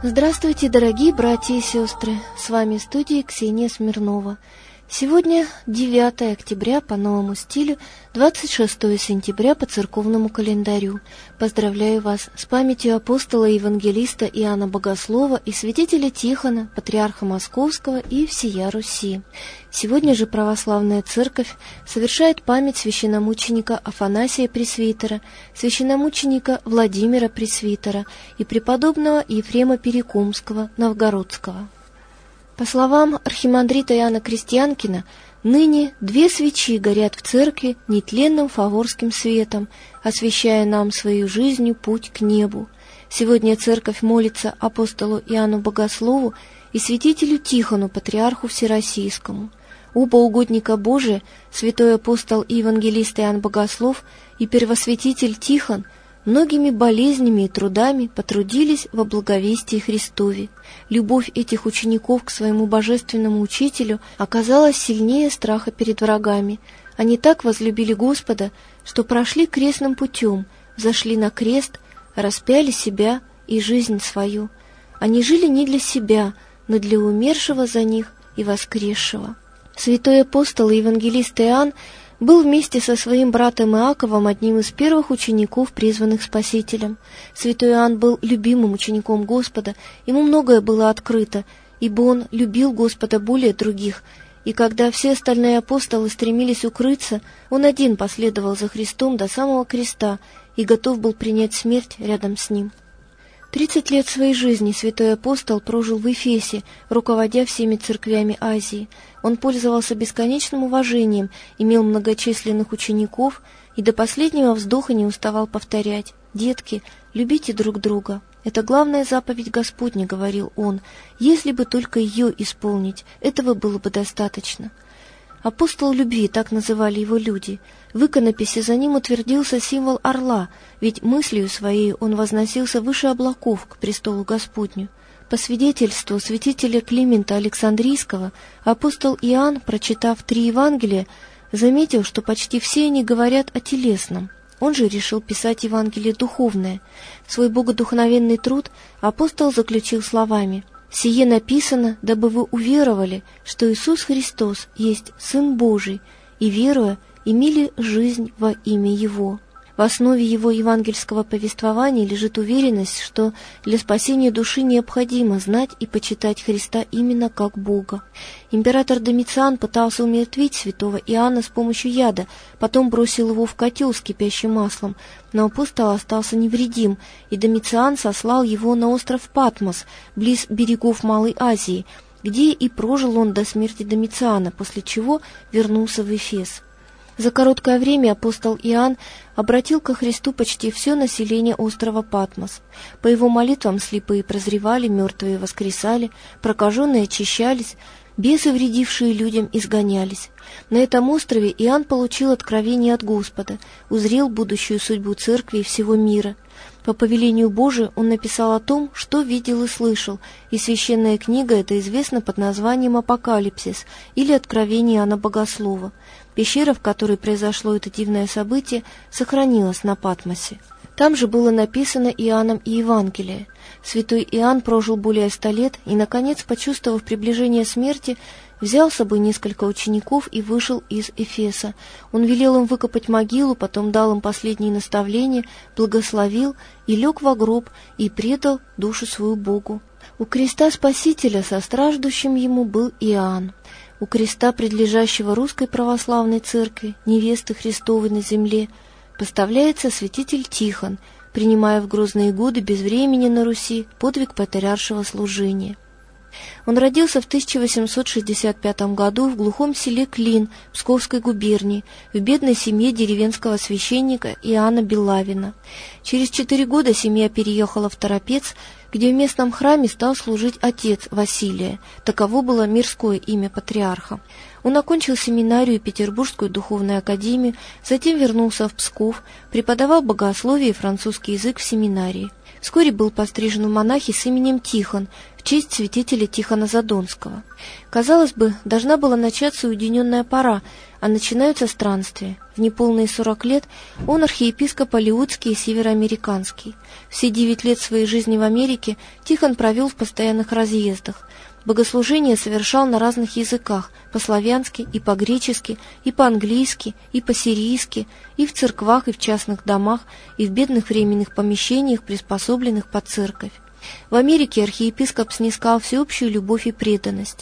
Здравствуйте, дорогие братья и сестры! С вами в студии Ксения Смирнова. Сегодня 9 октября по новому стилю, 26 сентября по церковному календарю. Поздравляю вас с памятью апостола и евангелиста Иоанна Богослова и святителя Тихона, патриарха Московского и всея Руси. Сегодня же православная церковь совершает память священномученика Афанасия Пресвитера, священномученика Владимира Пресвитера и преподобного Ефрема Перекумского Новгородского. По словам архимандрита Иоанна Крестьянкина, ныне 2 свечи горят в церкви нетленным фаворским светом, освещая нам своей жизнью путь к небу. Сегодня церковь молится апостолу Иоанну Богослову и святителю Тихону, патриарху Всероссийскому. Оба угодника Божия, святой апостол и евангелист Иоанн Богослов и первосвятитель Тихон, многими болезнями и трудами потрудились во благовестии Христове. Любовь этих учеников к своему божественному учителю оказалась сильнее страха перед врагами. Они так возлюбили Господа, что прошли крестным путем, взошли на крест, распяли себя и жизнь свою. Они жили не для себя, но для умершего за них и воскресшего. Святой апостол и евангелист Иоанн был вместе со своим братом Иаковом одним из первых учеников, призванных Спасителем. Святой Иоанн был любимым учеником Господа, ему многое было открыто, ибо он любил Господа более других, и когда все остальные апостолы стремились укрыться, он один последовал за Христом до самого креста и готов был принять смерть рядом с ним. 30 лет своей жизни святой апостол прожил в Эфесе, руководя всеми церквями Азии. Он пользовался бесконечным уважением, имел многочисленных учеников и до последнего вздоха не уставал повторять: «Детки, любите друг друга. Это главная заповедь Господня», — говорил он. «Если бы только ее исполнить, этого было бы достаточно». Апостол любви, так называли его люди. В иконописи за ним утвердился символ орла, ведь мыслью своей он возносился выше облаков к престолу Господню. По свидетельству святителя Климента Александрийского, апостол Иоанн, прочитав 3 Евангелия, заметил, что почти все они говорят о телесном. Он же решил писать Евангелие духовное. Свой богодухновенный труд апостол заключил словами: «Сие написано, дабы вы уверовали, что Иисус Христос есть Сын Божий, и, веруя, имели жизнь во имя Его». В основе его евангельского повествования лежит уверенность, что для спасения души необходимо знать и почитать Христа именно как Бога. Император Домициан пытался умертвить святого Иоанна с помощью яда, потом бросил его в котел с кипящим маслом, но апостол остался невредим, и Домициан сослал его на остров Патмос, близ берегов Малой Азии, где и прожил он до смерти Домициана, после чего вернулся в Эфес. За короткое время апостол Иоанн обратил ко Христу почти все население острова Патмос. По его молитвам слепые прозревали, мертвые воскресали, прокаженные очищались, бесы, вредившие людям, изгонялись. На этом острове Иоанн получил откровение от Господа, узрел будущую судьбу церкви и всего мира. По повелению Божию он написал о том, что видел и слышал, и священная книга эта известна под названием «Апокалипсис» или «Откровение Иоанна Богослова». Пещера, в которой произошло это дивное событие, сохранилась на Патмосе. Там же было написано Иоанном и Евангелие. Святой Иоанн прожил более 100 лет и, наконец, почувствовав приближение смерти, взял с собой несколько учеников и вышел из Эфеса. Он велел им выкопать могилу, потом дал им последние наставления, благословил и лег во гроб и предал душу свою Богу. У креста Спасителя состраждущим ему был Иоанн. У креста, предлежащего Русской Православной Церкви, невесты Христовой на земле, поставляется святитель Тихон, принимая в грозные годы безвремени на Руси подвиг патриаршего служения. Он родился в 1865 году в глухом селе Клин Псковской губернии, в бедной семье деревенского священника Иоанна Белавина. Через 4 года семья переехала в Торопец, где в местном храме стал служить отец Василия, таково было мирское имя патриарха. Он окончил семинарию и Петербургскую духовную академию, затем вернулся в Псков, преподавал богословие и французский язык в семинарии. Вскоре был пострижен в монахи с именем Тихон в честь святителя Тихона Задонского. Казалось бы, должна была начаться уединенная пора, а начинаются странствия. В неполные 40 лет он архиепископ Алеутский и североамериканский. Все 9 лет своей жизни в Америке Тихон провел в постоянных разъездах. Богослужения совершал на разных языках, по-славянски и по-гречески, и по-английски, и по-сирийски, и в церквах, и в частных домах, и в бедных временных помещениях, приспособленных под церковь. В Америке архиепископ снискал всеобщую любовь и преданность.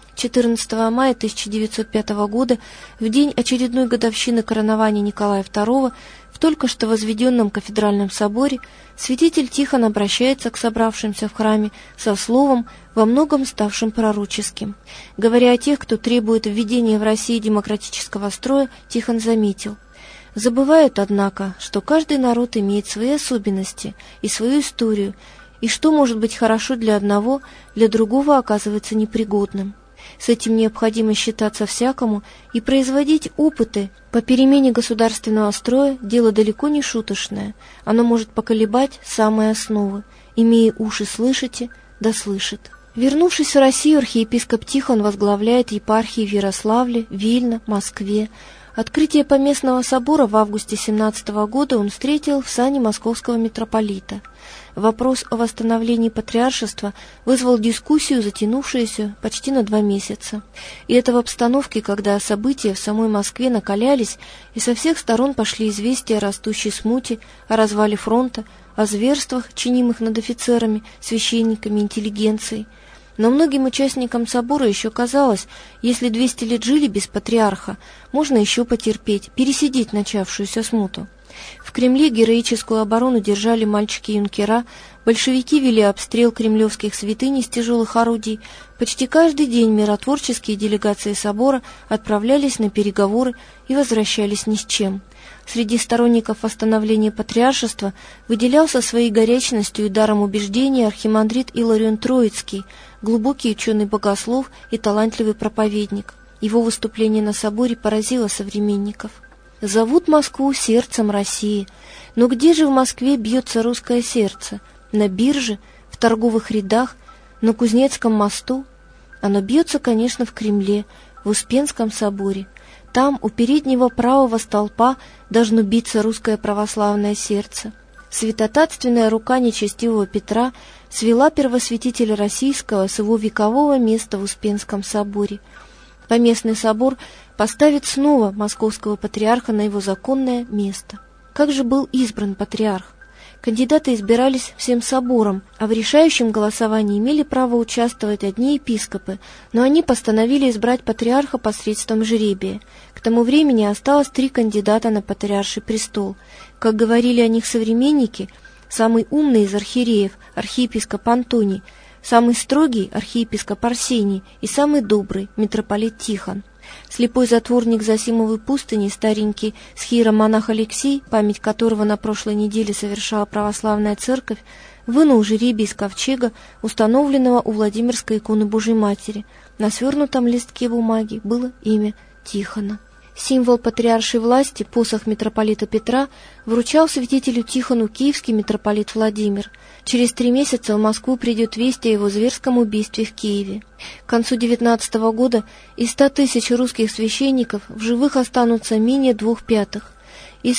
14 мая 1905 года, в день очередной годовщины коронования Николая II, в только что возведенном кафедральном соборе, святитель Тихон обращается к собравшимся в храме со словом, во многом ставшим пророческим. Говоря о тех, кто требует введения в России демократического строя, Тихон заметил: «Забывают, однако, что каждый народ имеет свои особенности и свою историю, и что может быть хорошо для одного, для другого оказывается непригодным. С этим необходимо считаться всякому и производить опыты по перемене государственного строя – дело далеко не шуточное. Оно может поколебать самые основы. Имея уши, слышите, да слышит». Вернувшись в Россию, архиепископ Тихон возглавляет епархии в Ярославле, Вильно, Москве. Открытие Поместного собора в августе 17 года он встретил в сане московского митрополита. Вопрос о восстановлении патриаршества вызвал дискуссию, затянувшуюся почти на 2 месяца. И это в обстановке, когда события в самой Москве накалялись, и со всех сторон пошли известия о растущей смуте, о развале фронта, о зверствах, чинимых над офицерами, священниками, интеллигенцией. Но многим участникам собора еще казалось, если 200 лет жили без патриарха, можно еще потерпеть, пересидеть начавшуюся смуту. В Кремле героическую оборону держали мальчики-юнкера, большевики вели обстрел кремлевских святынь из тяжелых орудий. Почти каждый день миротворческие делегации собора отправлялись на переговоры и возвращались ни с чем. Среди сторонников восстановления патриаршества выделялся своей горячностью и даром убеждения архимандрит Иларион Троицкий, глубокий ученый-богослов и талантливый проповедник. Его выступление на соборе поразило современников. «Зовут Москву сердцем России. Но где же в Москве бьется русское сердце? На бирже, в торговых рядах, на Кузнецком мосту? Оно бьется, конечно, в Кремле, в Успенском соборе. Там, у переднего правого столпа, должно биться русское православное сердце. Святотатственная рука нечестивого Петра свела первосвятителя российского с его векового места в Успенском соборе. Поместный собор поставит снова московского патриарха на его законное место». Как же был избран патриарх? Кандидаты избирались всем собором, а в решающем голосовании имели право участвовать одни епископы, но они постановили избрать патриарха посредством жребия. К тому времени осталось 3 кандидата на патриарший престол. Как говорили о них современники, самый умный из архиереев, архиепископ Антоний, самый строгий, архиепископ Арсений, и самый добрый, митрополит Тихон. Слепой затворник Зосимовой пустыни, старенький схиеромонах Алексей, память которого на прошлой неделе совершала православная церковь, вынул жребий из ковчега, установленного у Владимирской иконы Божьей Матери. На свернутом листке бумаги было имя Тихона. Символ патриаршей власти, посох митрополита Петра, вручал святителю Тихону киевский митрополит Владимир. Через 3 месяца в Москву придет весть о его зверском убийстве в Киеве. К концу 19 года из 100 тысяч русских священников в живых останутся менее 2/5. Из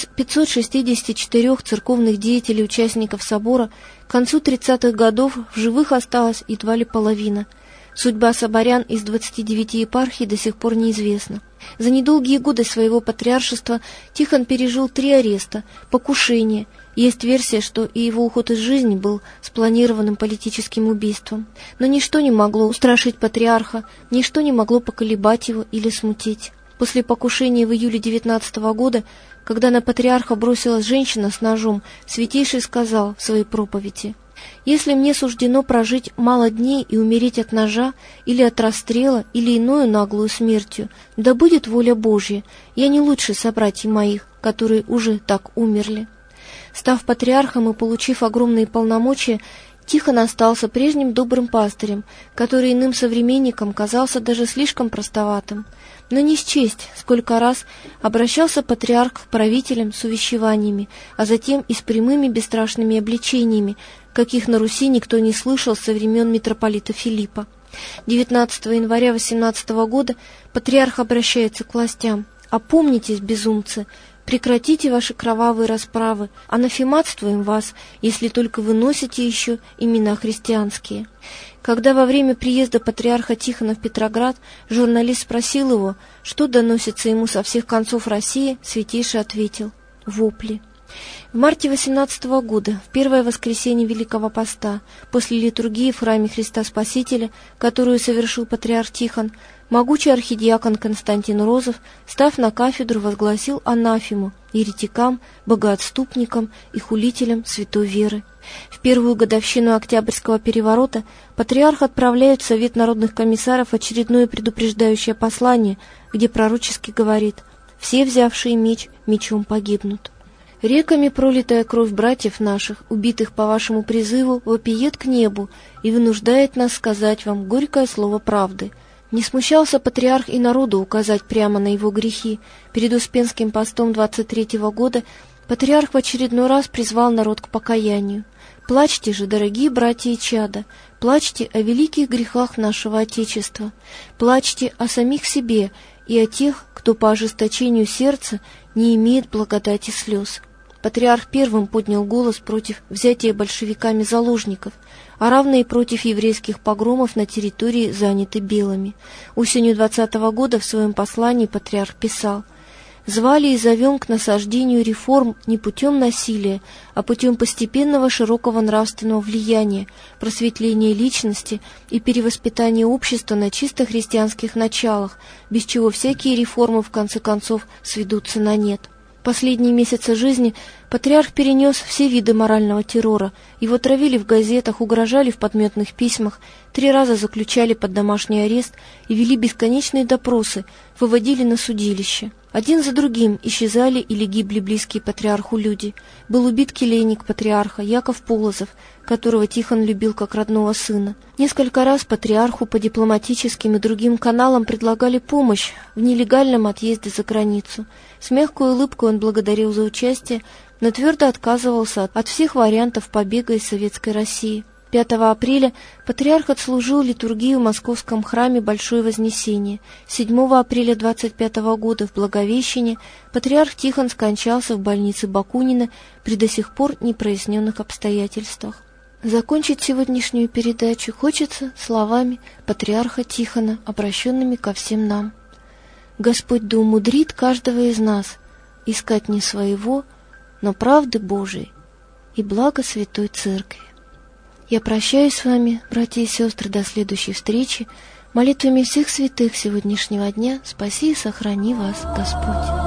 564 церковных деятелей, участников собора, к концу 30-х годов в живых осталась едва ли половина. Судьба соборян из 29 епархий до сих пор неизвестна. За недолгие годы своего патриаршества Тихон пережил 3 ареста, покушения. Есть версия, что и его уход из жизни был спланированным политическим убийством. Но ничто не могло устрашить патриарха, ничто не могло поколебать его или смутить. После покушения в июле 19 года, когда на патриарха бросилась женщина с ножом, святейший сказал в своей проповеди: «Если мне суждено прожить мало дней и умереть от ножа, или от расстрела, или иною наглую смертью, да будет воля Божья, я не лучше собратьев моих, которые уже так умерли». Став патриархом и получив огромные полномочия, Тихон остался прежним добрым пастырем, который иным современникам казался даже слишком простоватым. Но не счесть, сколько раз обращался патриарх к правителям с увещеваниями, а затем и с прямыми бесстрашными обличениями, каких на Руси никто не слышал со времен митрополита Филиппа. 19 января 18 года патриарх обращается к властям: «Опомнитесь, безумцы, прекратите ваши кровавые расправы, анафематствуем вас, если только вы носите еще имена христианские». Когда во время приезда патриарха Тихона в Петроград журналист спросил его, что доносится ему со всех концов России, святейший ответил: «Вопли». В марте 18 года, в первое воскресенье Великого Поста, после литургии в храме Христа Спасителя, которую совершил патриарх Тихон, могучий архидиакон Константин Розов, став на кафедру, возгласил анафему еретикам, богоотступникам и хулителям святой веры. В первую годовщину Октябрьского переворота патриарх отправляет в Совет народных комиссаров очередное предупреждающее послание, где пророчески говорит: «Все, взявшие меч, мечом погибнут». «Реками пролитая кровь братьев наших, убитых по вашему призыву, вопиет к небу и вынуждает нас сказать вам горькое слово правды». Не смущался патриарх и народу указать прямо на его грехи. Перед Успенским постом 23-го года патриарх в очередной раз призвал народ к покаянию. «Плачьте же, дорогие братья и чада, плачьте о великих грехах нашего Отечества, плачьте о самих себе и о тех, кто по ожесточению сердца не имеет благодати слез». Патриарх первым поднял голос против взятия большевиками заложников, а равно и против еврейских погромов на территории, занятой белыми. Осенью 20-го года в своем послании патриарх писал: «Звали и зовем к насаждению реформ не путем насилия, а путем постепенного широкого нравственного влияния, просветления личности и перевоспитания общества на чисто христианских началах, без чего всякие реформы в конце концов сведутся на нет». Последние месяцы жизни патриарх перенес все виды морального террора. Его травили в газетах, угрожали в подметных письмах, 3 раза заключали под домашний арест и вели бесконечные допросы, выводили на судилище. Один за другим исчезали или гибли близкие патриарху люди. Был убит келейник патриарха Яков Полозов, которого Тихон любил как родного сына. Несколько раз патриарху по дипломатическим и другим каналам предлагали помощь в нелегальном отъезде за границу. С мягкой улыбкой он благодарил за участие, но твердо отказывался от всех вариантов побега из Советской России. 5 апреля патриарх отслужил литургию в Московском храме Большое Вознесение. 7 апреля 25 года в Благовещении патриарх Тихон скончался в больнице Бакунина при до сих пор непроясненных обстоятельствах. Закончить сегодняшнюю передачу хочется словами патриарха Тихона, обращенными ко всем нам. Господь да умудрит каждого из нас искать не своего, но правды Божией и блага Святой Церкви. Я прощаюсь с вами, братья и сестры, до следующей встречи. Молитвами всех святых сегодняшнего дня спаси и сохрани вас Господь.